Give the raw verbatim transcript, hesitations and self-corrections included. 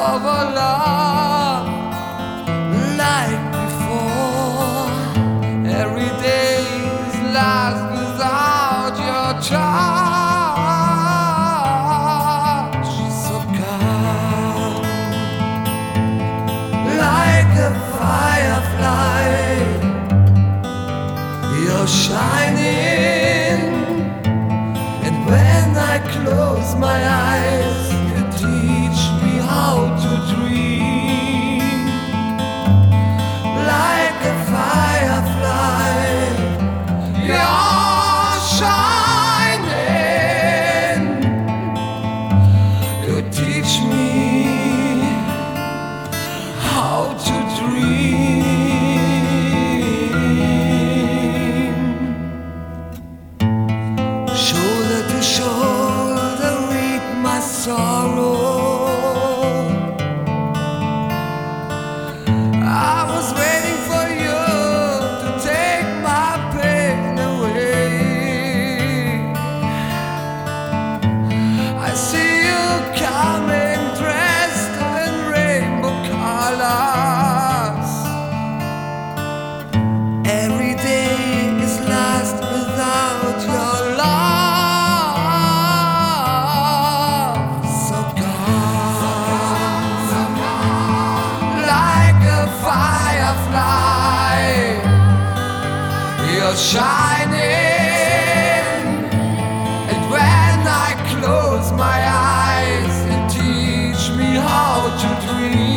of our love like before. Every day is lost without your touch. So come like a firefly, you're shining, and when I close my eyes, you teach me how to dream. Like a firefly, you're shining, you teach me how to dream. Shoulder to shoulder with my sorrow, I was waiting for you to take my pain away. I see you coming dressed in rainbow colors. Every day is lost without your love. So come like a firefly, you're shining, and when I close my eyes, you teach me how to dream.